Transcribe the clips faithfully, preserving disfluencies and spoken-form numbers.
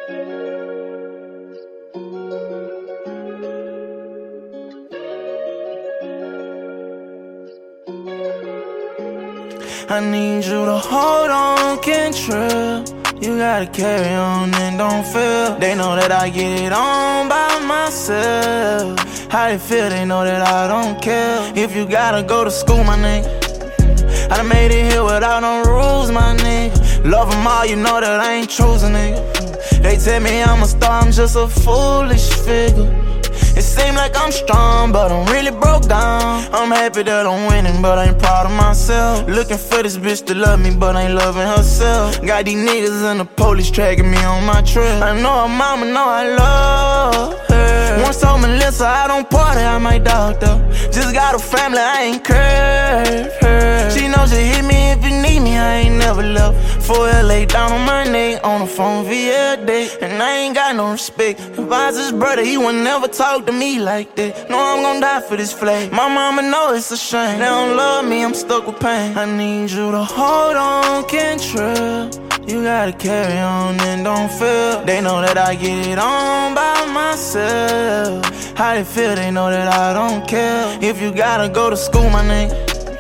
I need you to hold on, Kentrell. You gotta carry on and don't feel. They know that I get it on by myself. How they feel, they know that I don't care. If you gotta go to school, my nigga, I done made it here without no rules, my nigga. Love them all, you know that I ain't choosing, nigga. They tell me I'm a star, I'm just a foolish figure. It seem like I'm strong, but I'm really broke down. I'm happy that I'm winning, but I ain't proud of myself. Looking for this bitch to love me, but ain't loving herself. Got these niggas and the police tracking me on my trail. I know her mama know I love her. Once told Melissa I don't party, I might dog though. Just got a family, I ain't curved her. She knows you hit me if you need me, I ain't never left. For L A down on my neck, on the phone via day. And I ain't got no respect. If I was his brother, he would never talk to me like that. No, I'm gon' die for this flag. My mama know it's a shame. They don't love me, I'm stuck with pain. I need you to hold on, Kentrell. You gotta carry on and don't feel. They know that I get it on by myself. How they feel, they know that I don't care. If you gotta go to school, my nigga,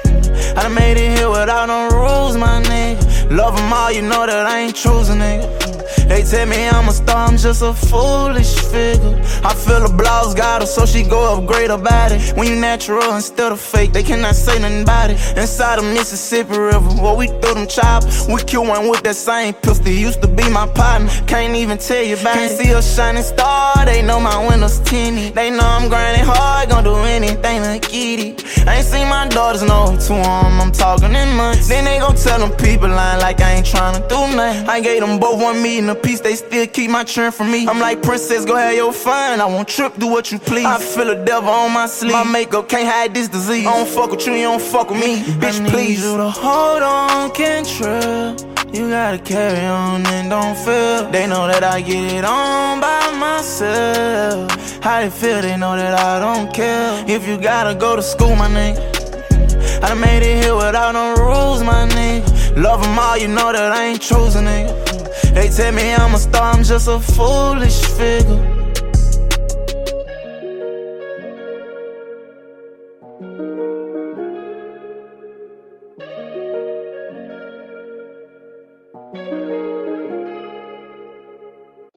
I done made it here without no rules, my nigga. Love them all, you know that I ain't choosing, nigga. They tell me I'm a star, I'm just a foolish figure. I feel the blouse got her, so she go upgrade her body. When you natural instead of fake, they cannot say nothing about it. Inside the Mississippi River, where we threw them choppers. We killed one with that same pistol, he used to be my partner. Can't even tell you about it. Can't see a shining star, they know my windows tinted. They know I'm grinding hard, gon' do anything to get it. I ain't seen my daughters, no, to them, I'm talking in months. Then they gon' tell them people lying like I ain't tryna do nothing. I gave them both one meeting apiece, they still keep my churn from me. I'm like, princess, go have your fun, I won't trip, do what you please. I feel a devil on my sleeve, my makeup can't hide this disease. I don't fuck with you, you don't fuck with me, bitch, I please. I need you to hold on, Kentrell. You gotta carry on and don't feel. They know that I get it on by myself. How they feel, they know that I don't care. If you gotta go to school, my nigga, I done made it here without no rules, my nigga. Love them all, you know that I ain't choosing, nigga. They tell me I'm a star, I'm just a foolish figure.